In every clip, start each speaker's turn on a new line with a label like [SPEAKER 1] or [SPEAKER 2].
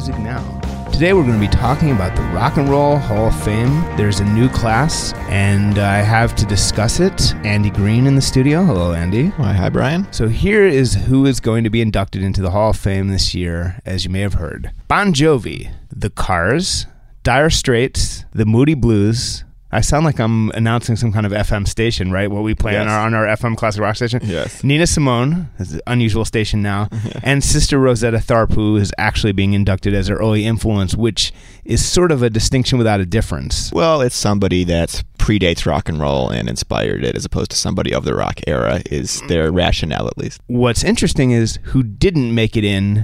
[SPEAKER 1] Music Now. Today we're going to be talking about the Rock and Roll Hall of Fame. There's a new class, and I have to discuss it Andy Green in the studio. Hello, Andy.
[SPEAKER 2] Hi, Brian.
[SPEAKER 1] So here is who is going to be inducted into the Hall of Fame this year, as you may have heard. Bon Jovi, The Cars, Dire Straits, The Moody Blues. I sound like I'm announcing some kind of FM station, right? What we play on our FM classic rock station.
[SPEAKER 2] Yes.
[SPEAKER 1] Nina Simone, that's an unusual station now, and Sister Rosetta Tharpe, who is actually being inducted as an early influence, which is sort of a distinction without a difference.
[SPEAKER 2] Well, it's somebody that predates rock and roll and inspired it, as opposed to somebody of the rock era, is their rationale at least.
[SPEAKER 1] What's interesting is who didn't make it in,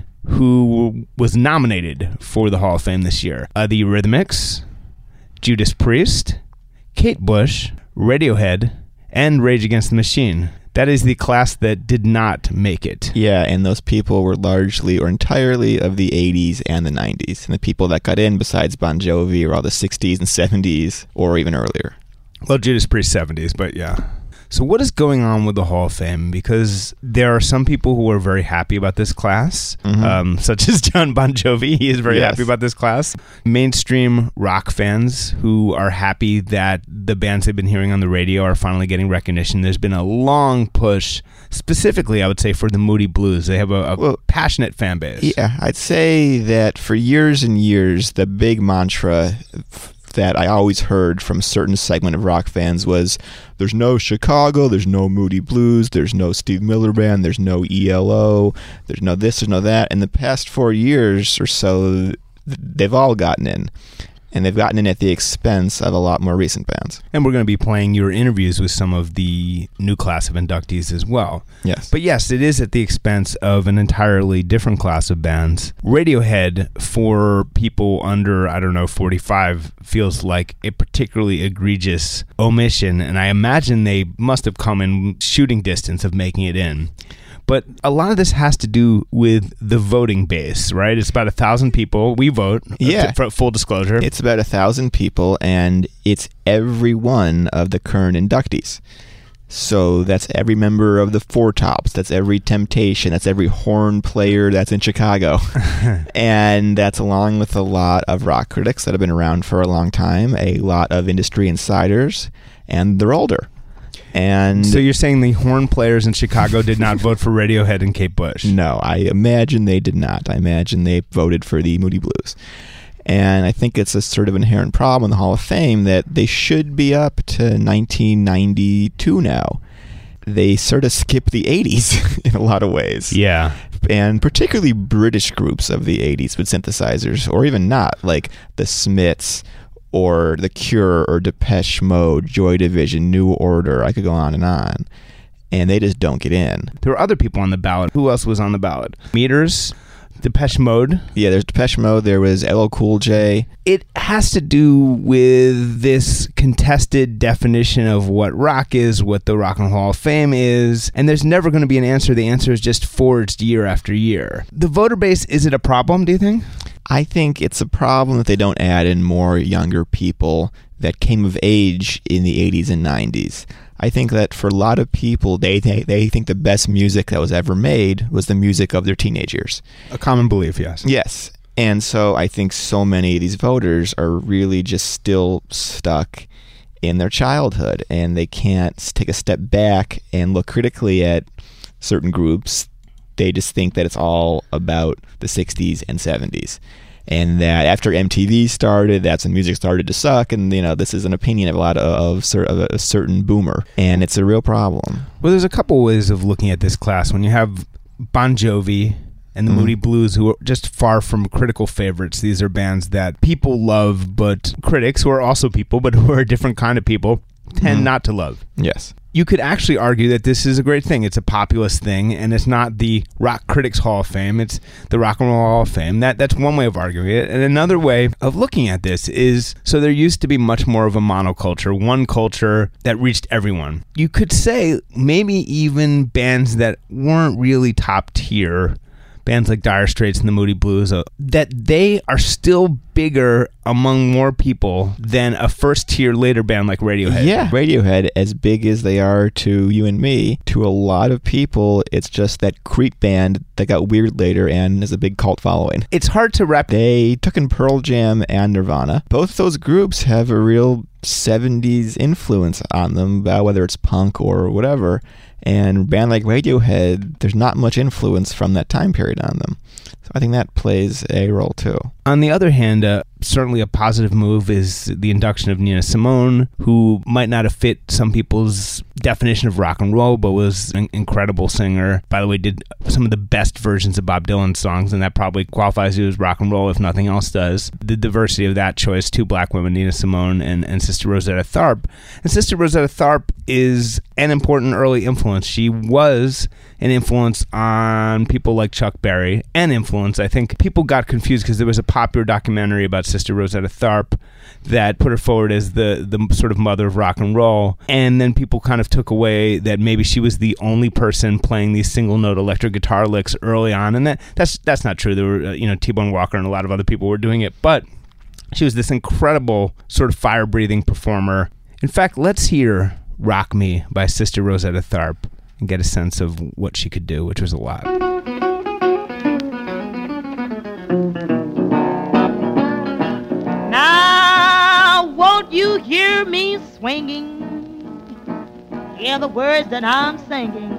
[SPEAKER 1] who was nominated for the Hall of Fame this year. The Eurythmics, Judas Priest, Kate Bush, Radiohead, and Rage Against the Machine. That is the class that did not make it.
[SPEAKER 2] Yeah, and those people were largely or entirely of the 80s and the 90s. And the people that got in besides Bon Jovi were all the 60s and 70s or even earlier.
[SPEAKER 1] Well, Judas Priest 70s, but yeah. So what is going on with the Hall of Fame? Because there are some people who are very happy about this class, such as John Bon Jovi. He is very happy about this class. Mainstream rock fans who are happy that the bands they've been hearing on the radio are finally getting recognition. There's been a long push, specifically, I would say, for the Moody Blues. They have a passionate fan base.
[SPEAKER 2] Yeah, I'd say that for years and years, the big mantra that I always heard from a certain segment of rock fans was, there's no Chicago, there's no Moody Blues, there's no Steve Miller Band, there's no ELO, there's no this, there's no that. In the past 4 years or so, they've all gotten in. And they've gotten in at the expense of a lot more recent bands.
[SPEAKER 1] And we're going to be playing your interviews with some of the new class of inductees as well.
[SPEAKER 2] Yes.
[SPEAKER 1] But yes, it is at the expense of an entirely different class of bands. Radiohead, for people under, 45, feels like a particularly egregious omission. And I imagine they must have come in shooting distance of making it in. But a lot of this has to do with the voting base, right? It's about 1,000 people. We vote, for full disclosure.
[SPEAKER 2] It's about 1,000 people, and it's every one of the current inductees. So that's every member of the Four Tops. That's every Temptation. That's every horn player that's in Chicago. And that's along with a lot of rock critics that have been around for a long time, a lot of industry insiders, and they're older. And
[SPEAKER 1] so you're saying the horn players in Chicago did not vote for Radiohead and Kate Bush?
[SPEAKER 2] No, I imagine they did not. I imagine they voted for the Moody Blues. And I think it's a sort of inherent problem in the Hall of Fame that they should be up to 1992 now. They sort of skip the 80s in a lot of ways.
[SPEAKER 1] Yeah.
[SPEAKER 2] And particularly British groups of the 80s with synthesizers, or even not, like the Smiths, or The Cure, or Depeche Mode, Joy Division, New Order. I could go on. And they just don't get in.
[SPEAKER 1] There were other people on the ballot. Who else was on the ballot? Meters, Depeche Mode.
[SPEAKER 2] Yeah, there's Depeche Mode. There was LL Cool J.
[SPEAKER 1] It has to do with this contested definition of what rock is, what the Rock and Roll Hall of Fame is, and there's never going to be an answer. The answer is just forged year after year. The voter base, is it a problem, do you think?
[SPEAKER 2] I think it's a problem that they don't add in more younger people that came of age in the 80s and 90s. I think that for a lot of people, they think the best music that was ever made was the music of their teenage years.
[SPEAKER 1] A common belief, yes.
[SPEAKER 2] Yes. And so I think so many of these voters are really just still stuck in their childhood, and they can't take a step back and look critically at certain groups. They just think that it's all about the 60s and 70s. And that after MTV started, that's when music started to suck. And, this is an opinion of a lot of a certain boomer. And it's a real problem.
[SPEAKER 1] Well, there's a couple ways of looking at this class. When you have Bon Jovi and the Moody Blues, who are just far from critical favorites. These are bands that people love, but critics, who are also people, but who are a different kind of people, tend not to love.
[SPEAKER 2] Yes.
[SPEAKER 1] You could actually argue that this is a great thing. It's a populist thing, and it's not the Rock Critics Hall of Fame. It's the Rock and Roll Hall of Fame. That's one way of arguing it. And another way of looking at this is, so there used to be much more of a monoculture, one culture that reached everyone. You could say maybe even bands that weren't really top tier, bands like Dire Straits and the Moody Blues, that they are still bigger among more people than a first-tier later band like Radiohead.
[SPEAKER 2] Yeah, Radiohead, as big as they are to you and me, to a lot of people, it's just that creep band that got weird later and is a big cult following.
[SPEAKER 1] It's hard to wrap.
[SPEAKER 2] They took in Pearl Jam and Nirvana. Both those groups have a real 70s influence on them, whether it's punk or whatever. And a band like Radiohead, there's not much influence from that time period on them. So I think that plays a role too.
[SPEAKER 1] On the other hand, certainly a positive move is the induction of Nina Simone, who might not have fit some people's definition of rock and roll, but was an incredible singer. By the way, did some of the best versions of Bob Dylan songs, and that probably qualifies you as rock and roll if nothing else does. The diversity of that choice, two black women, Nina Simone and Sister Rosetta Tharpe. And Sister Rosetta Tharpe is an important early influence. She was an influence on people like Chuck Berry. I think people got confused because there was a popular documentary about Sister Rosetta Tharpe that put her forward as the sort of mother of rock and roll, and then people kind of took away that maybe she was the only person playing these single note electric guitar licks early on, and that's not true. There were T-Bone Walker and a lot of other people were doing it, but she was this incredible sort of fire-breathing performer. In fact, let's hear "Rock Me" by Sister Rosetta Tharpe and get a sense of what she could do, which was a lot.
[SPEAKER 3] Now, won't you hear me swinging? Hear the words that I'm singing.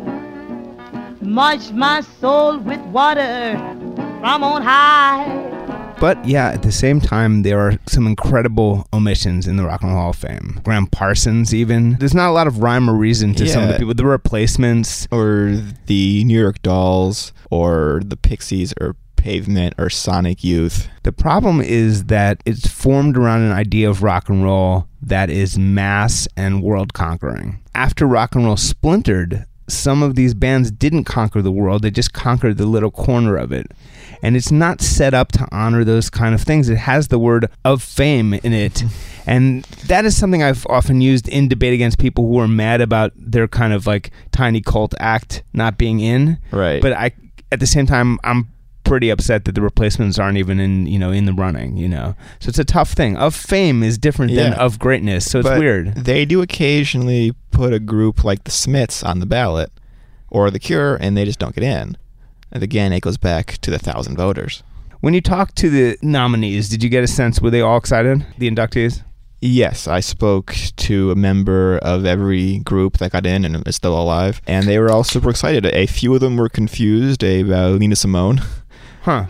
[SPEAKER 3] Much my soul with water from on high.
[SPEAKER 1] But yeah, at the same time, there are some incredible omissions in the Rock and Roll Hall of Fame. Graham Parsons, even. There's not a lot of rhyme or reason to some of the people. The Replacements.
[SPEAKER 2] Or the New York Dolls, or the Pixies, or Pavement, or Sonic Youth.
[SPEAKER 1] The problem is that it's formed around an idea of rock and roll that is mass and world-conquering. After rock and roll splintered, some of these bands didn't conquer the world. They just conquered the little corner of it. And it's not set up to honor those kind of things. It has the word of fame in it. And that is something I've often used in debate against people who are mad about their kind of like tiny cult act not being in.
[SPEAKER 2] Right.
[SPEAKER 1] But at the same time, I'm pretty upset that the Replacements aren't even in the running, So it's a tough thing. Of fame is different than of greatness, so it's weird.
[SPEAKER 2] They do occasionally put a group like the Smiths on the ballot, or The Cure, and they just don't get in. And again, it goes back to the 1,000 voters.
[SPEAKER 1] When you talked to the nominees, did you get a sense, were they all excited, the inductees?
[SPEAKER 2] Yes, I spoke to a member of every group that got in and is still alive, and they were all super excited. A few of them were confused about Nina Simone.
[SPEAKER 1] Huh.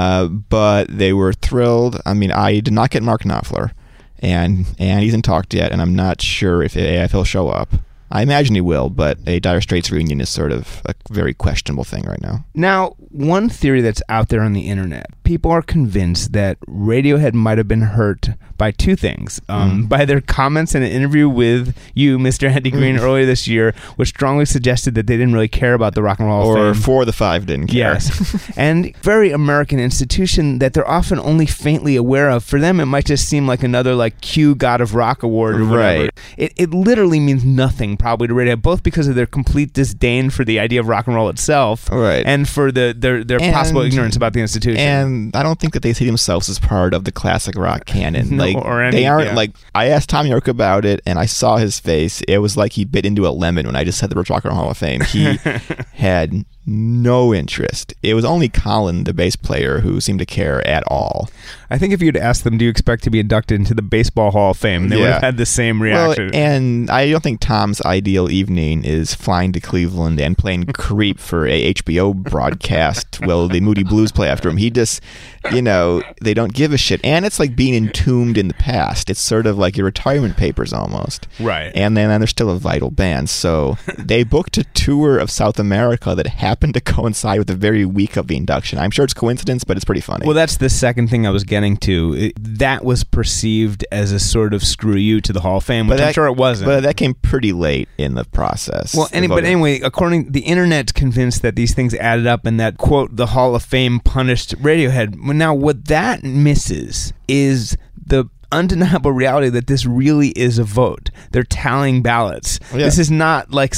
[SPEAKER 2] But they were thrilled. I mean, I did not get Mark Knopfler, and he hasn't talked yet, and I'm not sure if he'll show up. I imagine he will, but a Dire Straits reunion is sort of a very questionable thing right now.
[SPEAKER 1] Now, one theory that's out there on the internet, people are convinced that Radiohead might have been hurt by two things. By their comments in an interview with you, Mr. Andy Green, earlier this year, which strongly suggested that they didn't really care about the Rock and Roll Hall of Fame.
[SPEAKER 2] Or 4 of the 5 didn't care.
[SPEAKER 1] Yes. And very American institution that they're often only faintly aware of. For them, it might just seem like another like Q God of Rock award or whatever.
[SPEAKER 2] Right.
[SPEAKER 1] It literally means nothing probably to Radiohead, both because of their complete disdain for the idea of rock and roll itself,
[SPEAKER 2] right,
[SPEAKER 1] and for their possible ignorance about the institution.
[SPEAKER 2] And I don't think that they see themselves as part of the classic rock canon.
[SPEAKER 1] No,
[SPEAKER 2] they aren't like. I asked Tom York about it, and I saw his face. It was like he bit into a lemon when I just said the Rock and Roll Hall of Fame. He had no interest. It was only Colin, the bass player, who seemed to care at all.
[SPEAKER 1] I think if you'd asked them, do you expect to be inducted into the Baseball Hall of Fame, they would have had the same reaction.
[SPEAKER 2] Well, and I don't think Tom's ideal evening is flying to Cleveland and playing Creep for a HBO broadcast while the Moody Blues play after him. He just, they don't give a shit. And it's like being entombed in the past. It's sort of like your retirement papers almost.
[SPEAKER 1] Right.
[SPEAKER 2] And then they're still a vital band. So they booked a tour of South America that happened to coincide with the very week of the induction. I'm sure it's coincidence, but it's pretty funny.
[SPEAKER 1] Well, that's the second thing I was getting to. That was perceived as a sort of screw you to the Hall of Fame, which I'm sure it wasn't.
[SPEAKER 2] But that came pretty late in the process.
[SPEAKER 1] Well, anyway, according the internet's convinced that these things added up and that, quote, the Hall of Fame punished Radiohead. Now, what that misses is the undeniable reality that this really is a vote. They're tallying ballots. Yeah. This is not like some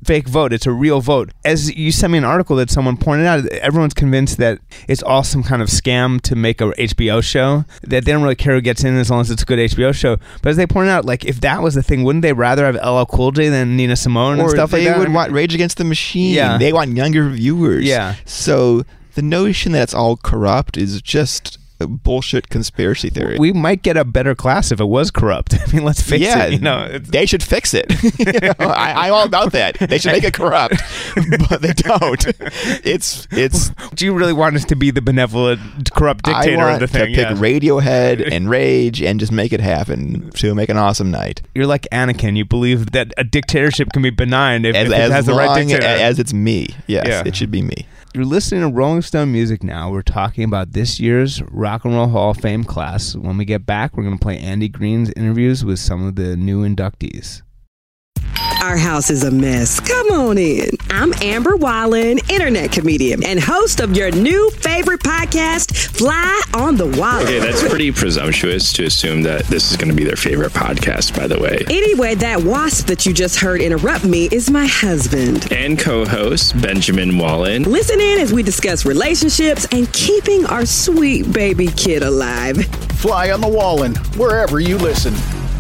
[SPEAKER 1] fake vote. It's a real vote. As you sent me an article that someone pointed out, everyone's convinced that it's all some kind of scam to make a HBO show, that they don't really care who gets in as long as it's a good HBO show. But as they pointed out, like, if that was the thing, wouldn't they rather have LL Cool J than Nina Simone and stuff like that?
[SPEAKER 2] Or they would want Rage Against the Machine.
[SPEAKER 1] Yeah.
[SPEAKER 2] They want younger viewers.
[SPEAKER 1] Yeah.
[SPEAKER 2] So the notion that it's all corrupt is just a bullshit conspiracy theory.
[SPEAKER 1] We might get a better class if it was corrupt. I mean, let's face it. You know,
[SPEAKER 2] they should fix it. I'm all about that. They should make it corrupt, but they don't. It's.
[SPEAKER 1] Do you really want us to be the benevolent, corrupt dictator of the thing?
[SPEAKER 2] I want to pick Radiohead and Rage and just make it happen to make an awesome night.
[SPEAKER 1] You're like Anakin. You believe that a dictatorship can be benign if it has the right dictator.
[SPEAKER 2] As it's me. Yes, it should be me.
[SPEAKER 1] You're listening to Rolling Stone Music now. We're talking about this year's Rock and Roll Hall of Fame class. When we get back, we're going to play Andy Green's interviews with some of the new inductees.
[SPEAKER 4] Our house is a mess. Come on in. I'm Amber Wallen, internet comedian and host of your new favorite podcast, Fly on the Wallen.
[SPEAKER 5] Okay, that's pretty presumptuous to assume that this is going to be their favorite podcast, by the way.
[SPEAKER 4] Anyway, that wasp that you just heard interrupt me is my husband.
[SPEAKER 5] And co-host, Benjamin Wallen.
[SPEAKER 4] Listen in as we discuss relationships and keeping our sweet baby kid alive.
[SPEAKER 6] Fly on the Wallen, wherever you listen.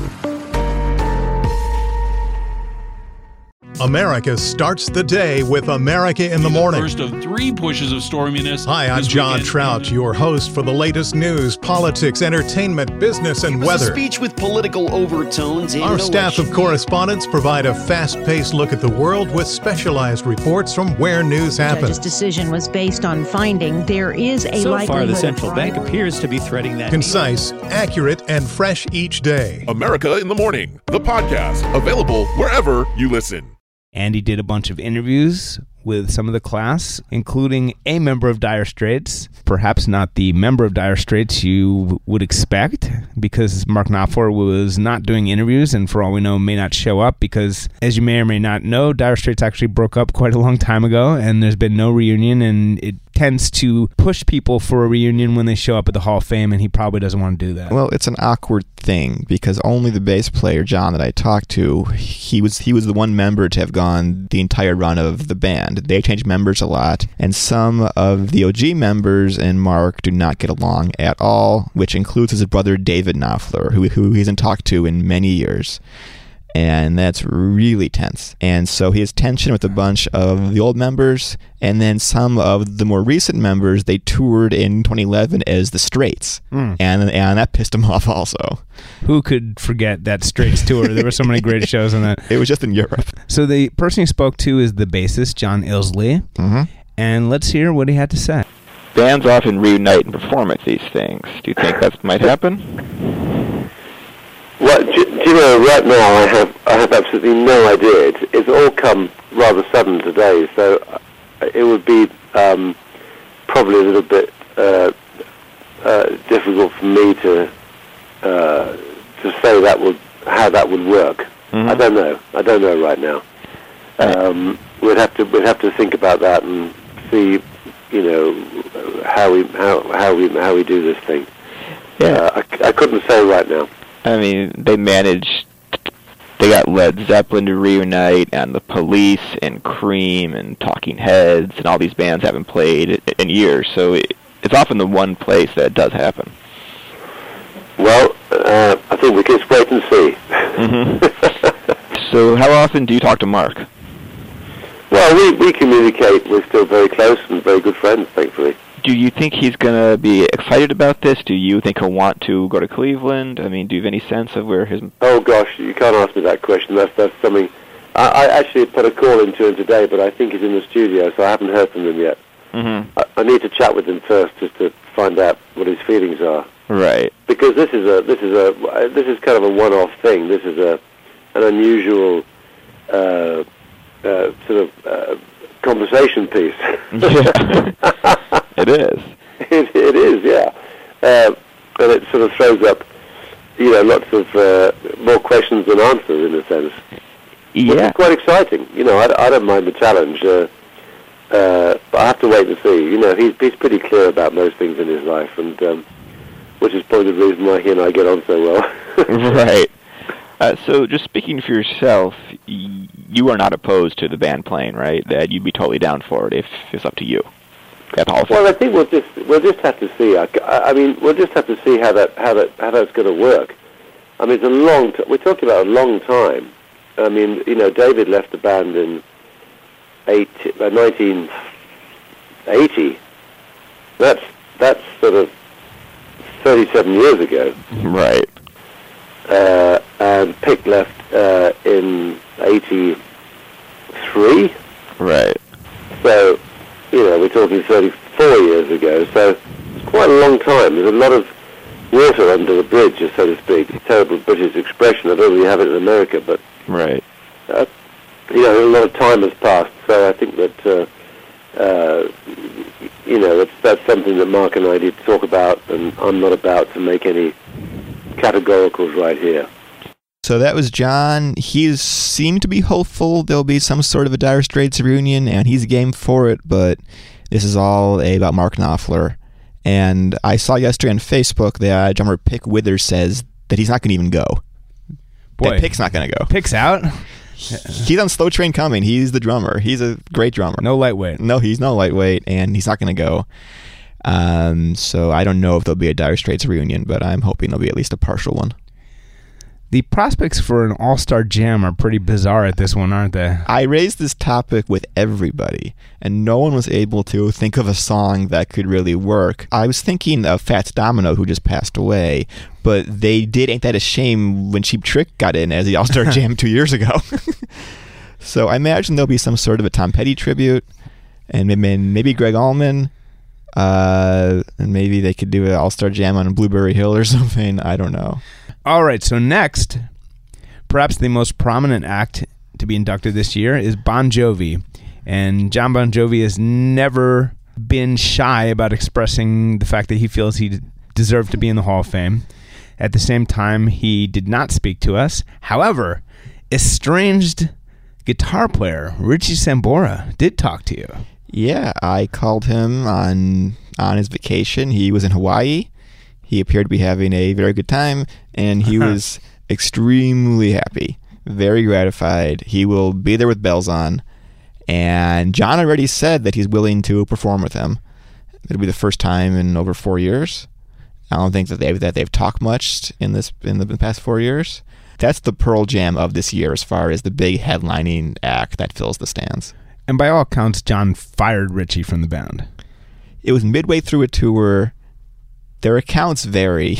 [SPEAKER 7] America starts the day with America in the Morning.
[SPEAKER 8] First of 3 pushes of storminess.
[SPEAKER 7] Hi, I'm John Trout, your host for the latest news, politics, entertainment, business, and weather.
[SPEAKER 9] A speech with political overtones.
[SPEAKER 7] Our staff of correspondents provide a fast-paced look at the world with specialized reports from where news happens.
[SPEAKER 10] The judge's decision was based on finding there is a likelihood.
[SPEAKER 11] So far, the central bank appears to be threading that.
[SPEAKER 7] Concise, accurate, and fresh each day.
[SPEAKER 12] America in the Morning, the podcast, available wherever you listen.
[SPEAKER 1] Andy did a bunch of interviews with some of the class, including a member of Dire Straits. Perhaps not the member of Dire Straits you would expect, because Mark Knopfler was not doing interviews and for all we know may not show up because, as you may or may not know, Dire Straits actually broke up quite a long time ago and there's been no reunion, and it tends to push people for a reunion when they show up at the Hall of Fame, and he probably doesn't want to do that.
[SPEAKER 2] Well, it's an awkward thing because only the bass player, John, that I talked to, he was the one member to have gone the entire run of the band. They changed members a lot, and some of the OG members and Mark do not get along at all, which includes his brother David Knopfler, who he hasn't talked to in many years. And that's really tense. And so he has tension with a bunch of the old members, and then some of the more recent members, they toured in 2011 as the Straits. And that pissed him off also.
[SPEAKER 1] Who could forget that Straits tour? There were so many great shows on that.
[SPEAKER 2] It was just in Europe.
[SPEAKER 1] So the person he spoke to is the bassist, John Illsley. And let's hear what he had to say.
[SPEAKER 13] Bands often reunite and perform at these things. Do you think that might happen?
[SPEAKER 14] Well, do you know, right now I have absolutely no idea. It's all come rather sudden today, so it would be probably a little bit difficult for me to say how that would work. I don't know right now. We'd have to think about that and see, you know, how we do this thing.
[SPEAKER 13] Yeah.
[SPEAKER 14] I couldn't say right now.
[SPEAKER 13] I mean, they got Led Zeppelin to reunite, and the Police, and Cream, and Talking Heads, and all these bands haven't played in years, so it's often the one place that it does happen.
[SPEAKER 14] Well, I think we can just wait and see.
[SPEAKER 13] So how often do you talk to Mark?
[SPEAKER 14] Well, we communicate. We're still very close and very good friends, thankfully.
[SPEAKER 13] Do you think he's going to be excited about this? Do you think he'll want to go to Cleveland? I mean, do you have any sense of where his...
[SPEAKER 14] Oh, gosh, you can't ask me that question. That's something... I actually put a call into him today, but I think he's in the studio, so I haven't heard from him yet. I need to chat with him first just to find out what his feelings are.
[SPEAKER 13] Right.
[SPEAKER 14] Because this is kind of a one-off thing. This is an unusual sort of conversation piece.
[SPEAKER 13] It is.
[SPEAKER 14] It is, yeah. And it sort of throws up, you know, lots of more questions than answers in a sense.
[SPEAKER 13] Yeah.
[SPEAKER 14] Which is quite exciting. You know, I don't mind the challenge, but I have to wait and see. You know, he's pretty clear about most things in his life, and which is probably the reason why he and I get on so well.
[SPEAKER 13] Right. So just speaking for yourself, you are not opposed to the band playing, right? That you'd be totally down for it if it's up to you.
[SPEAKER 14] Well, I think we'll just have to see. I mean, we'll just have to see how that's going to work. I mean, it's a long. We're talking about a long time. I mean, David left the band in 1980. That's sort of 37 years ago.
[SPEAKER 13] Right.
[SPEAKER 14] And Pick left in 83.
[SPEAKER 13] Right.
[SPEAKER 14] So, we're talking 34 years ago. So it's quite a long time. There's a lot of water under the bridge, so to speak. It's a terrible British expression. I don't really have it in America, but
[SPEAKER 13] right.
[SPEAKER 14] A lot of time has passed. So I think that that's something that Mark and I need to talk about, and I'm not about to make any categoricals right here.
[SPEAKER 2] So that was John. He seemed to be hopeful there'll be some sort of a Dire Straits reunion, and he's game for it, but this is all about Mark Knopfler. And I saw yesterday on Facebook that drummer Pick Withers says that he's not going to even go.
[SPEAKER 1] Boy.
[SPEAKER 2] That Pick's not going to go.
[SPEAKER 1] Pick's out?
[SPEAKER 2] He's on Slow Train Coming. He's the drummer. He's a great drummer.
[SPEAKER 1] No lightweight.
[SPEAKER 2] No, he's no lightweight, and he's not going to go. So I don't know if there'll be a Dire Straits reunion, but I'm hoping there'll be at least a partial one.
[SPEAKER 1] The prospects for an all-star jam are pretty bizarre at this one, aren't they?
[SPEAKER 2] I raised this topic with everybody, and no one was able to think of a song that could really work. I was thinking of Fats Domino, who just passed away, but they did Ain't That a Shame when Cheap Trick got in as the all-star jam 2 years ago. So I imagine there'll be some sort of a Tom Petty tribute, and maybe Greg Allman, and maybe they could do an all-star jam on Blueberry Hill or something. I don't know.
[SPEAKER 1] All right, so next, perhaps the most prominent act to be inducted this year is Bon Jovi. And John Bon Jovi has never been shy about expressing the fact that he feels he deserved to be in the Hall of Fame. At the same time, he did not speak to us. However, estranged guitar player Richie Sambora did talk to you.
[SPEAKER 2] Yeah, I called him on his vacation. He was in Hawaii. He appeared to be having a very good time, and he was extremely happy, very gratified. He will be there with bells on, and John already said that he's willing to perform with him. It'll be the first time in over 4 years. I don't think that they've talked much in the past 4 years. That's the Pearl Jam of this year as far as the big headlining act that fills the stands.
[SPEAKER 1] And by all accounts, John fired Richie from the band.
[SPEAKER 2] It was midway through a tour. Their accounts vary.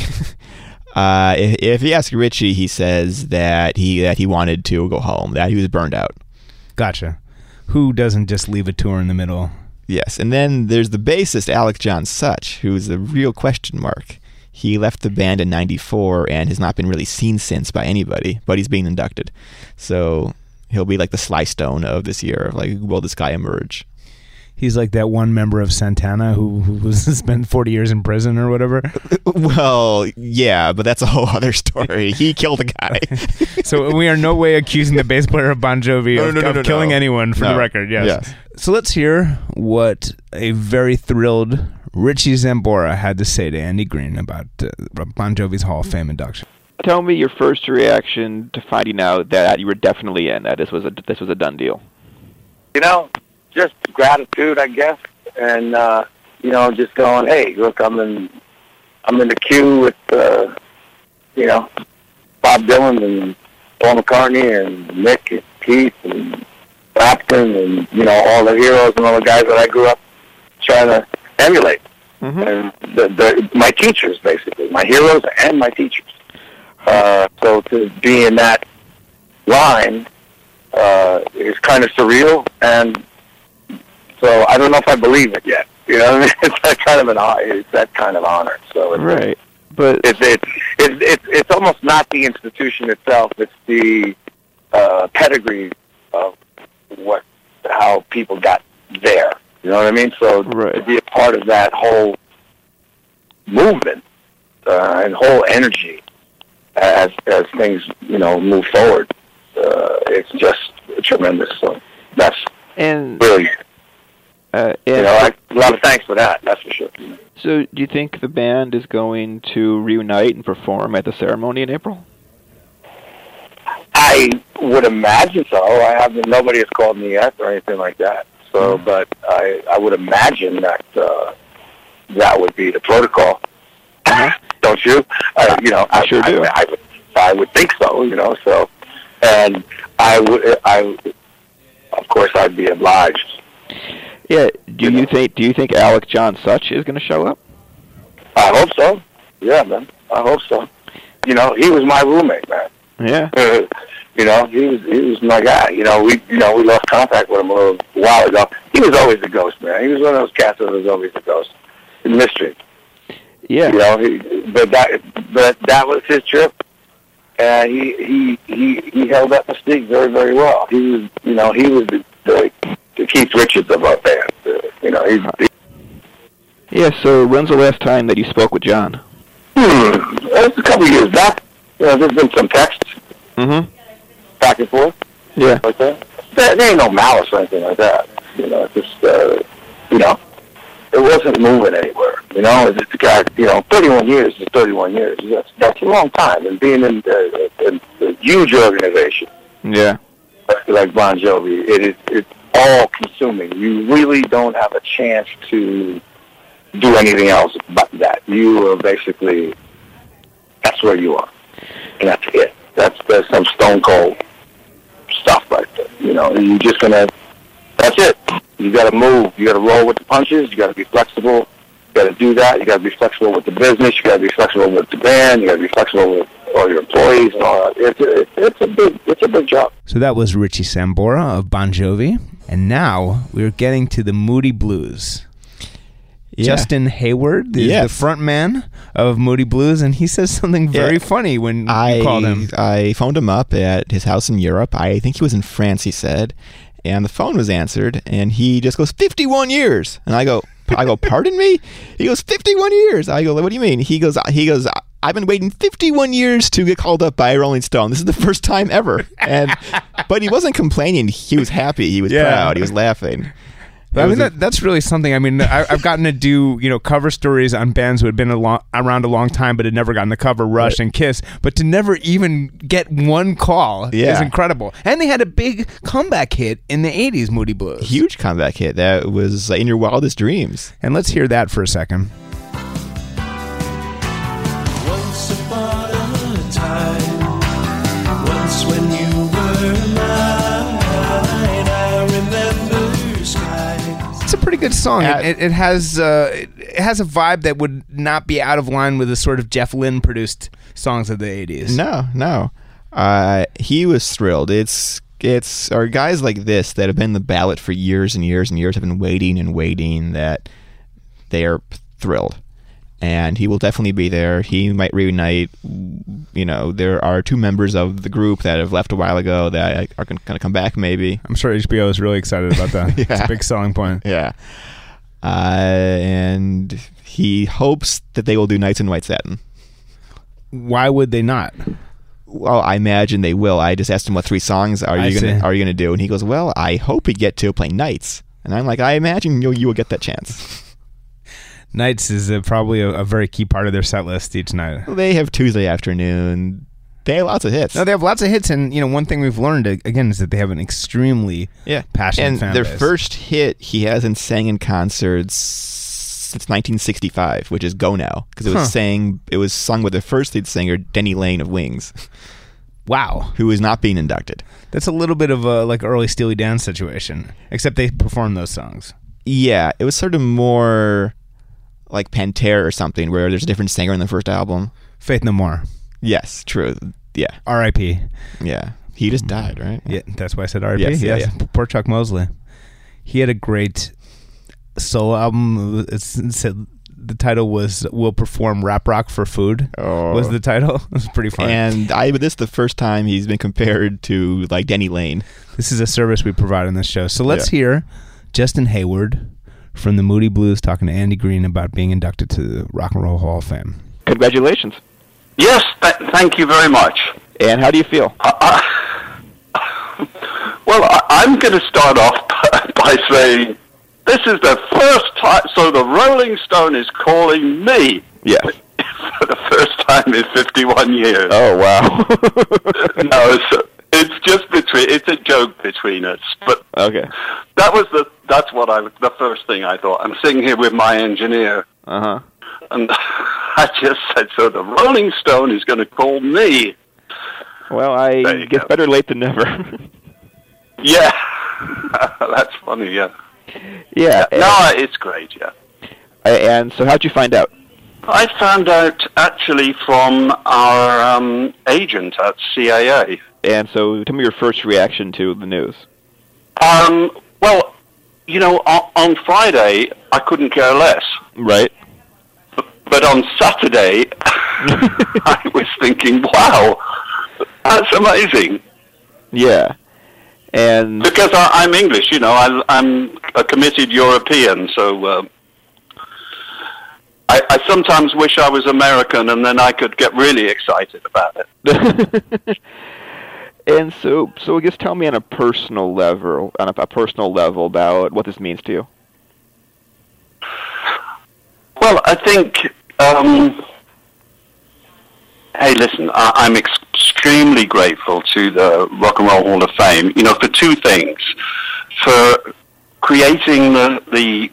[SPEAKER 2] If you ask Richie, he says that he wanted to go home, that he was burned out.
[SPEAKER 1] Gotcha. Who doesn't just leave a tour in the middle?
[SPEAKER 2] Yes, and then there's the bassist, Alex John Such, who's a real question mark. He left the band in 94 and has not been really seen since by anybody, but he's being inducted. So he'll be like the Sly Stone of this year, like, will this guy emerge?
[SPEAKER 1] He's like that one member of Santana who was spent 40 years in prison or whatever.
[SPEAKER 2] Well, yeah, but that's a whole other story. He killed a guy.
[SPEAKER 1] So we are no way accusing the bass player of Bon Jovi of killing anyone, for the record. Yes. So let's hear what a very thrilled Richie Sambora had to say to Andy Green about Bon Jovi's Hall of Fame induction.
[SPEAKER 13] Tell me your first reaction to finding out that you were definitely in, that this was a done deal.
[SPEAKER 15] Just gratitude, I guess, and just going, hey, look, I'm in the queue with Bob Dylan and Paul McCartney and Mick and Keith and Clapton and all the heroes and all the guys that I grew up trying to emulate, and my teachers, basically, my heroes and my teachers. So to be in that line is kind of surreal, and so I don't know if I believe it yet. You know what I mean? It's that kind of honor. So it's,
[SPEAKER 13] right, but
[SPEAKER 15] it's almost not the institution itself. It's the pedigree of how people got there. You know what I mean? So to be a part of that whole movement and whole energy as things move forward, it's just tremendous. So that's really. A lot of thanks for that, that's for sure.
[SPEAKER 13] So do you think the band is going to reunite and perform at the ceremony in April?
[SPEAKER 15] I would imagine so. Nobody has called me yet or anything like that. So, but I would imagine that that would be the protocol. Don't you?
[SPEAKER 2] I sure do.
[SPEAKER 15] I would think so. So, and of course, I'd be obliged.
[SPEAKER 13] Yeah. Do you think Alec John Such is going to show up?
[SPEAKER 15] I hope so. Yeah, man. I hope so. He was my roommate, man.
[SPEAKER 13] Yeah.
[SPEAKER 15] He was my guy. We lost contact with him a little while ago. He was always a ghost, man. He was one of those cats that was always a ghost. A mystery.
[SPEAKER 13] Yeah.
[SPEAKER 15] But that was his trip, and he held that mystique very, very well. He was the Keith Richards of our band.
[SPEAKER 13] Yeah. So when's the last time that you spoke with John?
[SPEAKER 15] It was a couple of years back. There's been some texts. Back and forth.
[SPEAKER 13] Yeah.
[SPEAKER 15] Like that. There ain't no malice or anything like that. Just it wasn't moving anywhere. It's just a guy. 31 years is 31 years. That's a long time. And being in a huge organization.
[SPEAKER 13] Yeah.
[SPEAKER 15] Like Bon Jovi, it's all consuming. You really don't have a chance to do anything else but that. You are basically, that's where you are, and that's it. That's some stone cold stuff right there. You're just gonna. That's it. You got to move. You got to roll with the punches. You got to be flexible. You got to do that. You got to be flexible with the business. You got to be flexible with the band. You got to be flexible with all your employees and all that. It's a big job.
[SPEAKER 1] So that was Richie Sambora of Bon Jovi, and now we're getting to the Moody Blues. Yeah. Justin Hayward is the front man of Moody Blues, and he says something very funny when you called him.
[SPEAKER 2] I phoned him up at his house in Europe. I think he was in France, he said, and the phone was answered, and he just goes, 51 years. And I go, pardon me? He goes, 51 years. I go, what do you mean? He goes, I've been waiting 51 years to get called up by Rolling Stone. This is the first time ever. But he wasn't complaining. He was happy. He was proud. He was laughing.
[SPEAKER 1] But that's really something. I mean, I've gotten to do cover stories on bands who had been around a long time but had never gotten the cover, Rush and Kiss, but to never even get one call is incredible. And they had a big comeback hit in the 80s, Moody Blues.
[SPEAKER 2] Huge comeback hit. That was In Your Wildest Dreams.
[SPEAKER 1] And let's hear that for a second.
[SPEAKER 16] Once upon a time, once when you were mine, I remember skies.
[SPEAKER 1] It's a pretty good song. It has a vibe that would not be out of line with the sort of Jeff Lynne produced songs of the 80s.
[SPEAKER 2] No. He was thrilled. It's guys like this that have been in the ballot for years and years and years have been waiting and waiting that they are thrilled. And he will definitely be there. He might reunite. There are two members of the group that have left a while ago that are going to come back maybe.
[SPEAKER 1] I'm sure HBO is really excited about that. It's a big selling point.
[SPEAKER 2] Yeah. And he hopes that they will do Nights in White Satin.
[SPEAKER 1] Why would they not?
[SPEAKER 2] Well, I imagine they will. I just asked him what 3 songs are you going to do, and he goes, "Well, I hope we get to play Nights." And I'm like, I imagine you will get that chance.
[SPEAKER 1] Nights is probably a very key part of their set list each night.
[SPEAKER 2] They have Tuesday Afternoon. They have lots of hits.
[SPEAKER 1] No, they have lots of hits, and one thing we've learned again is that they have an extremely passionate fan
[SPEAKER 2] base.
[SPEAKER 1] And
[SPEAKER 2] their first hit he hasn't sang in concerts since 1965, which is "Go Now," because it was sung with the first lead singer Denny Lane of Wings.
[SPEAKER 1] Wow,
[SPEAKER 2] who is not being inducted.
[SPEAKER 1] That's a little bit of a early Steely Dan situation, except they performed those songs.
[SPEAKER 2] Yeah, it was sort of more like Pantera or something, where there's a different singer in the first album.
[SPEAKER 1] Faith No More.
[SPEAKER 2] Yes, true. Yeah.
[SPEAKER 1] R.I.P.
[SPEAKER 2] Yeah. He just died, right?
[SPEAKER 1] Yeah, that's why I said R.I.P. Yes. Poor Chuck Mosley. He had a great solo album. The title was "We'll Perform Rap Rock for Food." Was the title? It was pretty fun.
[SPEAKER 2] And this is the first time he's been compared to Denny Lane.
[SPEAKER 1] This is a service we provide on this show. So let's hear Justin Hayward from the Moody Blues talking to Andy Green about being inducted to the Rock and Roll Hall of Fame.
[SPEAKER 13] Congratulations.
[SPEAKER 15] Yes, thank you very much.
[SPEAKER 13] And how do you feel?
[SPEAKER 15] I'm going to start off by saying this is the first time, so the Rolling Stone is calling me.
[SPEAKER 13] Yeah.
[SPEAKER 15] For the first time in 51 years.
[SPEAKER 13] Oh, wow.
[SPEAKER 15] No,
[SPEAKER 17] It's a joke between us. But
[SPEAKER 2] okay,
[SPEAKER 17] that's what the first thing I thought. I'm sitting here with my engineer, and I just said, so the Rolling Stone is going to call me.
[SPEAKER 2] Well, I guess better late than never.
[SPEAKER 17] Yeah, that's funny. Yeah.
[SPEAKER 2] Yeah.
[SPEAKER 17] No, it's great. Yeah.
[SPEAKER 2] And so, how'd you find out?
[SPEAKER 17] I found out actually from our agent at CAA.
[SPEAKER 2] And so, tell me your first reaction to the news.
[SPEAKER 17] Well, you know, on Friday, I couldn't care less.
[SPEAKER 2] Right.
[SPEAKER 17] But on Saturday, I was thinking, wow, that's amazing.
[SPEAKER 2] Yeah. And
[SPEAKER 17] because I'm English, you know, I'm a committed European, so I sometimes wish I was American, and then I could get really excited about it.
[SPEAKER 2] And so I guess tell me on a personal level, about what this means to you.
[SPEAKER 17] Well, I think, hey, listen, I'm extremely grateful to the Rock and Roll Hall of Fame, you know, for two things. For creating the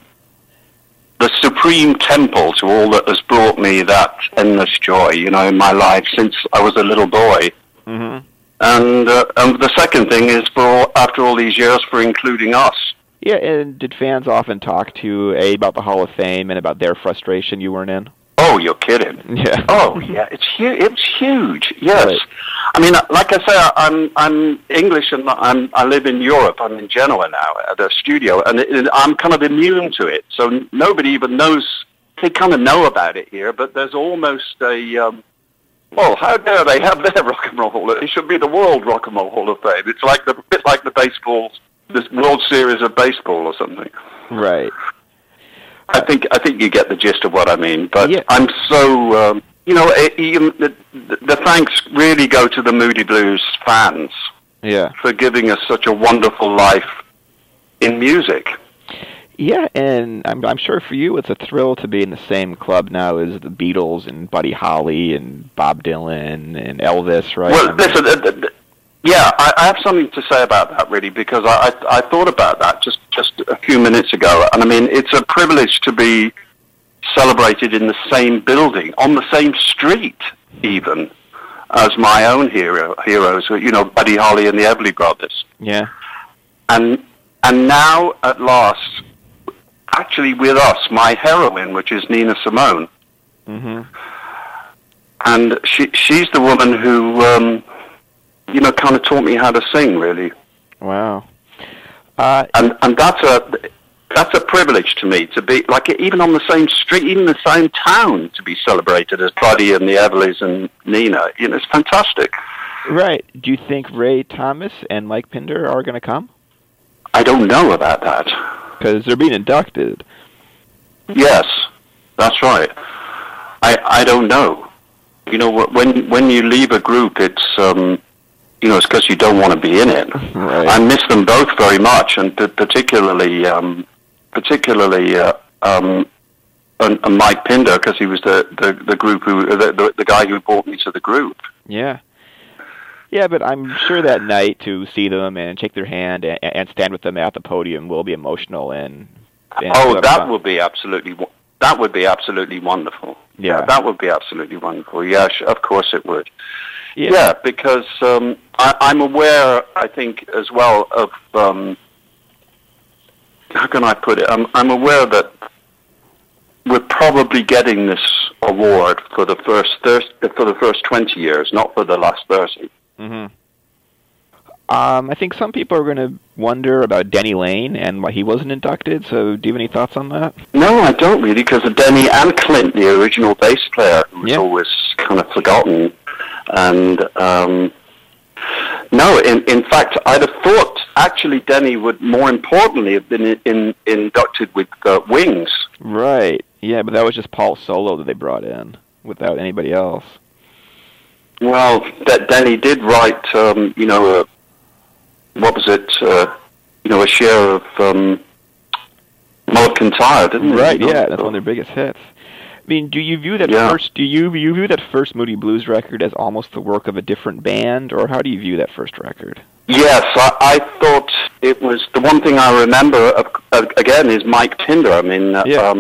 [SPEAKER 17] supreme temple to all that has brought me that endless joy, you know, in my life since I was a little boy.
[SPEAKER 2] Mm-hmm.
[SPEAKER 17] And the second thing is after all these years, for including us.
[SPEAKER 2] Yeah, and did fans often talk to you, about the Hall of Fame and about their frustration you weren't in?
[SPEAKER 17] Oh, you're kidding.
[SPEAKER 2] Yeah.
[SPEAKER 17] Oh, yeah, it's huge, yes.
[SPEAKER 2] Right.
[SPEAKER 17] I mean, like I say, I'm English and I live in Europe. I'm in Genoa now at a studio, and I'm kind of immune to it. So nobody even knows. They kind of know about it here, but there's almost a... well, how dare they have their Rock and Roll Hall? It should be the World Rock and Roll Hall of Fame. It's like a bit like the baseball, this World Series of baseball or something.
[SPEAKER 2] Right.
[SPEAKER 17] I think you get the gist of what I mean. But
[SPEAKER 2] yeah.
[SPEAKER 17] I'm so, you know, the thanks really go to the Moody Blues fans.
[SPEAKER 2] Yeah.
[SPEAKER 17] For giving us such a wonderful life in music.
[SPEAKER 2] Yeah, and I'm sure for you it's a thrill to be in the same club now as the Beatles and Buddy Holly and Bob Dylan and Elvis, right?
[SPEAKER 17] Well, listen, yeah, I have something to say about that, really, because I thought about that just a few minutes ago, and I mean, it's a privilege to be celebrated in the same building, on the same street, even, as my own heroes, you know, Buddy Holly and the Everly Brothers.
[SPEAKER 2] Yeah.
[SPEAKER 17] And now, at last... actually with us, my heroine, which is Nina Simone.
[SPEAKER 2] Mm-hmm.
[SPEAKER 17] And she's the woman who, you know, kind of taught me how to sing, really.
[SPEAKER 2] Wow.
[SPEAKER 17] And that's a privilege to me, to be, like, even on the same street, even the same town, to be celebrated as Buddy and the Everlys and Nina. You know, it's fantastic.
[SPEAKER 2] Right. Do you think Ray Thomas and Mike Pinder are going to come?
[SPEAKER 17] I don't know about that.
[SPEAKER 2] Because they're being inducted.
[SPEAKER 17] Yes, that's right. I don't know. You know, when you leave a group, it's you know, it's because you don't want to be in it.
[SPEAKER 2] Right.
[SPEAKER 17] I miss them both very much, and particularly Mike Pinder, because he was the group the guy who brought me to the group.
[SPEAKER 2] Yeah. Yeah, but I'm sure that night to see them and shake their hand and stand with them at the podium will be emotional and
[SPEAKER 17] that would be absolutely wonderful.
[SPEAKER 2] Yeah,
[SPEAKER 17] that would be absolutely wonderful. Yeah, of course it would.
[SPEAKER 2] Yeah,
[SPEAKER 17] because I'm aware, I think, as well of how can I put it? I'm aware that we're probably getting this award for the first 20 years, not for the last 30.
[SPEAKER 2] Mm-hmm. I think some people are going to wonder about Denny Lane and why he wasn't inducted, so do you have any thoughts on that?
[SPEAKER 17] No, I don't really, because of Denny and Clint, the original bass player, who was always kind of forgotten. And, no, in fact, I'd have thought, actually, Denny would, more importantly, have been inducted with Wings.
[SPEAKER 2] Right, yeah, but that was just Paul Solo that they brought in, without anybody else.
[SPEAKER 17] Well, Denny did write, you know, what was it? You know, a share of Mullet Kintyre, didn't he?
[SPEAKER 2] Right, yeah, that's one of their biggest hits.
[SPEAKER 13] mean, do you view that first Moody Blues record as almost the work of a different band, or how do you view that first record?
[SPEAKER 17] Yes, I thought it was the one thing I remember again is Mike Pinder. I mean,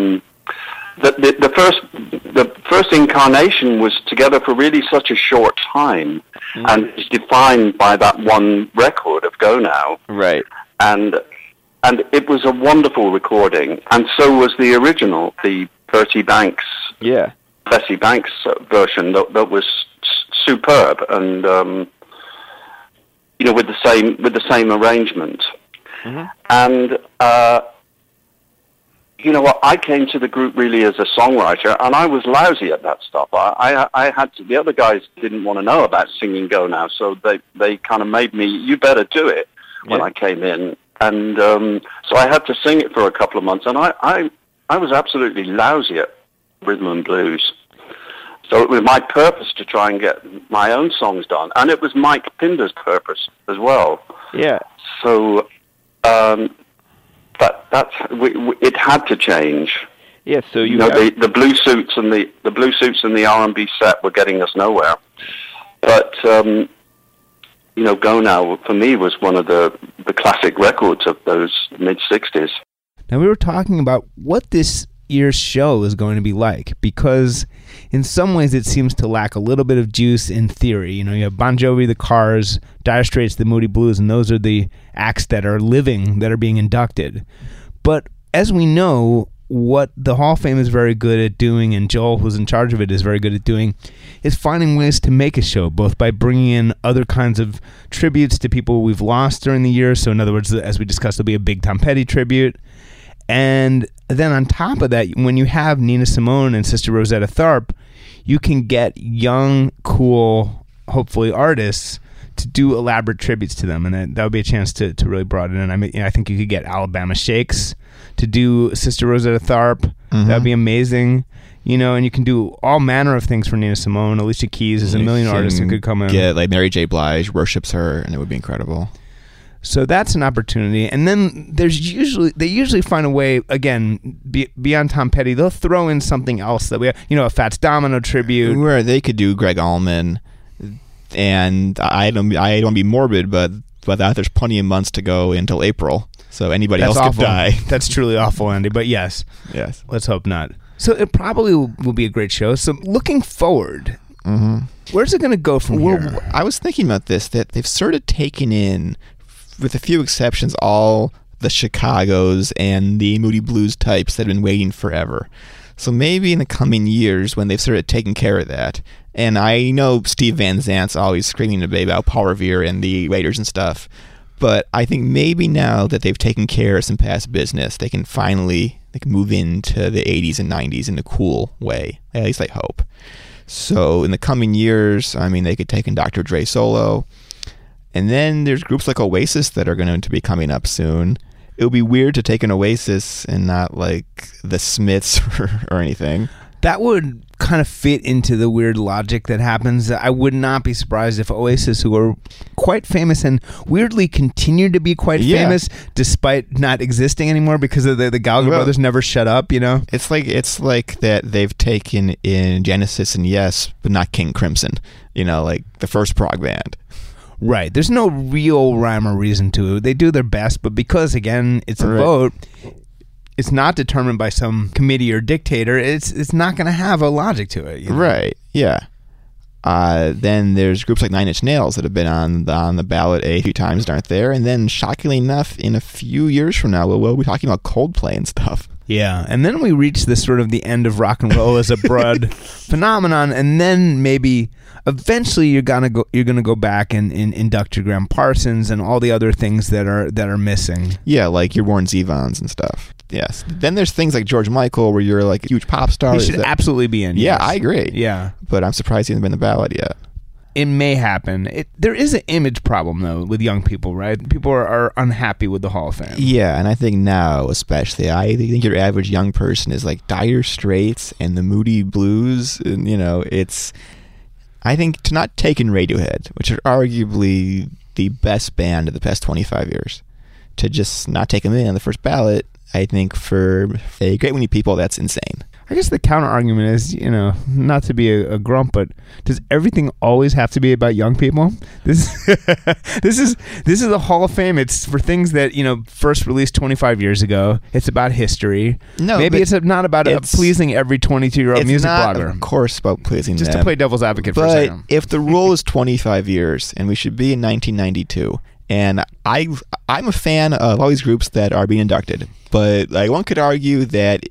[SPEAKER 17] the first incarnation was together for really such a short time, and it's defined by that one record of Go Now.
[SPEAKER 13] Right.
[SPEAKER 17] And it was a wonderful recording, and so was the original, the Bessie Banks version that was superb, and with the same arrangement. And I came to the group really as a songwriter, and I was lousy at that stuff. I had to. The other guys didn't want to know about singing Go Now, so they kind of made me. You better do it when I came in, and so I had to sing it for a couple of months, and I was absolutely lousy at rhythm and blues. So it was my purpose to try and get my own songs done, and it was Mike Pinder's purpose as well.
[SPEAKER 13] Yeah.
[SPEAKER 17] So. It had to change.
[SPEAKER 13] Yeah, so
[SPEAKER 17] the blue suits and the blue suits and the R&B set were getting us nowhere. But Go Now for me was one of the classic records of those mid-60s.
[SPEAKER 1] Now we were talking about what this year's show is going to be like, because in some ways it seems to lack a little bit of juice in theory. You have Bon Jovi, the Cars, Dire Straits, the Moody Blues, and those are the acts that are living, that are being inducted. But as we know, what the Hall of Fame is very good at doing, and Joel, who's in charge of it, is very good at doing, is finding ways to make a show, both by bringing in other kinds of tributes to people we've lost during the year. So in other words, as we discussed, there'll be a big Tom Petty tribute. And then on top of that, when you have Nina Simone and Sister Rosetta Tharpe, you can get young, cool, hopefully artists to do elaborate tributes to them, and that would be a chance to really broaden it. I mean, I think you could get Alabama Shakes to do Sister Rosetta Tharpe. That would be amazing. And you can do all manner of things for Nina Simone. Alicia Keys is a million artists who could come in.
[SPEAKER 2] Yeah, like Mary J. Blige worships her, and it would be incredible.
[SPEAKER 1] So that's an opportunity. And then they usually find a way, again, beyond Tom Petty, they'll throw in something else that we have, a Fats Domino tribute.
[SPEAKER 2] Where they could do Greg Allman. And I don't want to be morbid, but there's plenty of months to go until April. So anybody else could die.
[SPEAKER 1] That's truly awful, Andy. But yes. Let's hope not. So it probably will be a great show. So looking forward, where's it going to go from here?
[SPEAKER 2] I was thinking about this, that they've sort of taken in, with a few exceptions, all the Chicagos and the Moody Blues types that have been waiting forever. So maybe in the coming years, when they've sort of taken care of that, and I know Steve Van Zant's always screaming about Paul Revere and the Raiders and stuff, but I think maybe now that they've taken care of some past business, they can move into the 80s and 90s in a cool way. At least I hope. So in the coming years, I mean, they could take in Dr. Dre solo. And then there's groups like Oasis that are going to be coming up soon. It would be weird to take an Oasis and not like the Smiths or anything.
[SPEAKER 1] That would kind of fit into the weird logic that happens. I would not be surprised if Oasis, who are quite famous and weirdly continue to be quite famous despite not existing anymore because of the Gallagher brothers never shut up,
[SPEAKER 2] It's like that they've taken in Genesis and Yes, but not King Crimson, like the first prog band.
[SPEAKER 1] Right. There's no real rhyme or reason to it. They do their best, but because, again, it's a vote, it's not determined by some committee or dictator. It's not going to have a logic to it.
[SPEAKER 2] Right. Yeah. Then there's groups like Nine Inch Nails that have been on the ballot a few times and aren't there. And then, shockingly enough, in a few years from now, we'll be talking about Coldplay and stuff.
[SPEAKER 1] Yeah, and then we reach this sort of the end of rock and roll as a broad phenomenon, and then maybe eventually you're gonna go back and induct your Graham Parsons and all the other things that are missing.
[SPEAKER 2] Yeah, like your Warren Zevons and stuff. Yes. Then there's things like George Michael, where you're like a huge pop star.
[SPEAKER 1] He should absolutely be in.
[SPEAKER 2] Yeah,
[SPEAKER 1] yes.
[SPEAKER 2] I agree.
[SPEAKER 1] Yeah,
[SPEAKER 2] but I'm surprised he hasn't been in the ballot yet.
[SPEAKER 1] It may happen. There is an image problem, though, with young people, right? People are unhappy with the Hall of Fame.
[SPEAKER 2] Yeah, and I think now, especially, I think your average young person is like Dire Straits and the Moody Blues, and it's. I think to not take in Radiohead, which are arguably the best band of the past 25 years, to just not take them in on the first ballot, I think for a great many people, that's insane.
[SPEAKER 1] I guess the counter argument is, not to be a grump, but does everything always have to be about young people? This is the Hall of Fame. It's for things that first released 25 years ago. It's about history.
[SPEAKER 2] No,
[SPEAKER 1] maybe it's not about pleasing every 22-year-old music blogger.
[SPEAKER 2] It's not, of course, about pleasing
[SPEAKER 1] just
[SPEAKER 2] them.
[SPEAKER 1] To play devil's advocate for a second.
[SPEAKER 2] But if the rule is 25 years, and we should be in 1992. And I'm a fan of all these groups that are being inducted, but one could argue that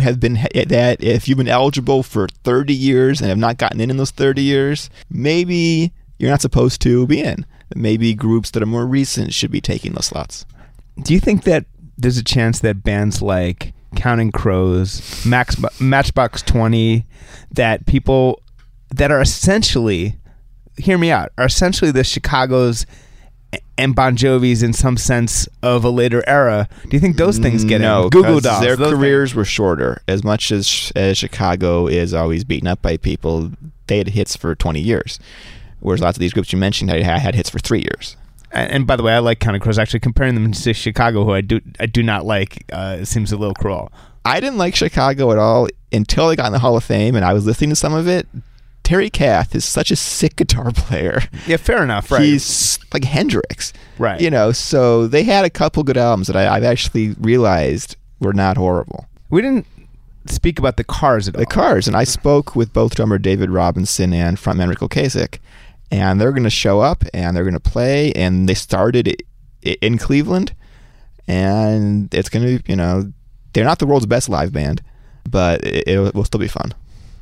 [SPEAKER 2] if you've been eligible for 30 years and have not gotten in those 30 years, maybe you're not supposed to be in. Maybe groups that are more recent should be taking those slots.
[SPEAKER 1] Do you think that there's a chance that bands like Counting Crows, Matchbox 20, that people that are essentially, hear me out, are essentially the Chicago's and Bon Jovi's in some sense of a later era, do you think those things get in? Goo Goo Dolls.
[SPEAKER 2] Their careers were shorter. As much as Chicago is always beaten up by people, they had hits for 20 years. Whereas lots of these groups you mentioned had hits for 3 years.
[SPEAKER 1] And by the way, I like Counting Crows. Actually, comparing them to Chicago, who I do not like, it seems a little cruel.
[SPEAKER 2] I didn't like Chicago at all until they got in the Hall of Fame, and I was listening to some of it. Terry Kath is such a sick guitar player.
[SPEAKER 1] Yeah, fair enough, right?
[SPEAKER 2] He's like Hendrix.
[SPEAKER 1] Right.
[SPEAKER 2] So they had a couple good albums that I've actually realized were not horrible.
[SPEAKER 1] We didn't speak about the Cars at all.
[SPEAKER 2] The Cars, and I spoke with both drummer David Robinson and frontman Rick Ocasek, and they're going to show up, and they're going to play, and they started in Cleveland, and it's going to, they're not the world's best live band, but it will still be fun.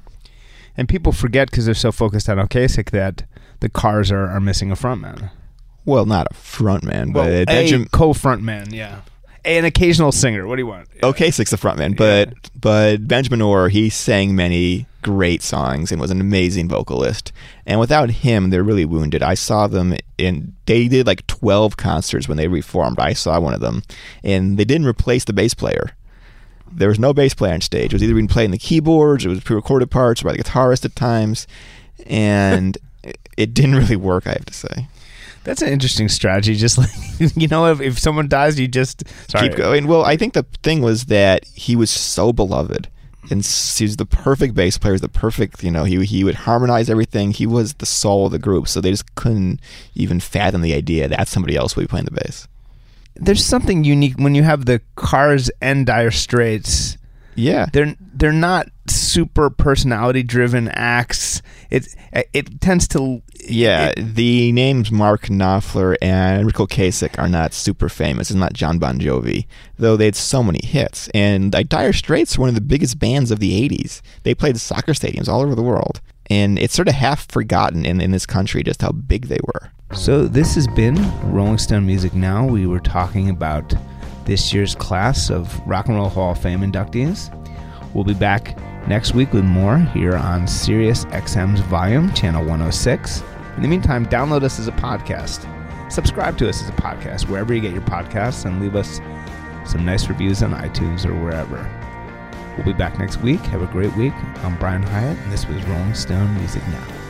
[SPEAKER 1] And people forget because they're so focused on Ocasek that the Cars are missing a frontman.
[SPEAKER 2] Well, not a frontman, but
[SPEAKER 1] a co-frontman, yeah. An occasional singer. What do you want?
[SPEAKER 2] Ocasek's the frontman, but Benjamin Orr, he sang many great songs and was an amazing vocalist. And without him, they're really wounded. I saw them they did like 12 concerts when they reformed. I saw one of them, and they didn't replace the bass player. There was no bass player on stage. It was either being played in the keyboards, it was pre-recorded parts by the guitarist at times, and it didn't really work, I have to say.
[SPEAKER 1] That's an interesting strategy. Just like, if someone dies, you just
[SPEAKER 2] keep going. Well, I think the thing was that he was so beloved, and he's the perfect bass player, the perfect, he would harmonize everything. He was the soul of the group, so they just couldn't even fathom the idea that somebody else would be playing the bass.
[SPEAKER 1] There's something unique when you have the Cars and Dire Straits.
[SPEAKER 2] Yeah,
[SPEAKER 1] they're not super personality driven acts. It tends to
[SPEAKER 2] the names Mark Knopfler and Rick Ocasek are not super famous. It's not John Bon Jovi, though they had so many hits. And Dire Straits were one of the biggest bands of the 80s. They played soccer stadiums all over the world, and it's sort of half forgotten in this country just how big they were.
[SPEAKER 1] So this has been Rolling Stone Music Now. We were talking about this year's class of Rock and Roll Hall of Fame inductees. We'll be back next week with more here on Sirius XM's Volume, Channel 106. In the meantime, download us as a podcast. Subscribe to us as a podcast, wherever you get your podcasts, and leave us some nice reviews on iTunes or wherever. We'll be back next week. Have a great week. I'm Brian Hyatt, and this was Rolling Stone Music Now.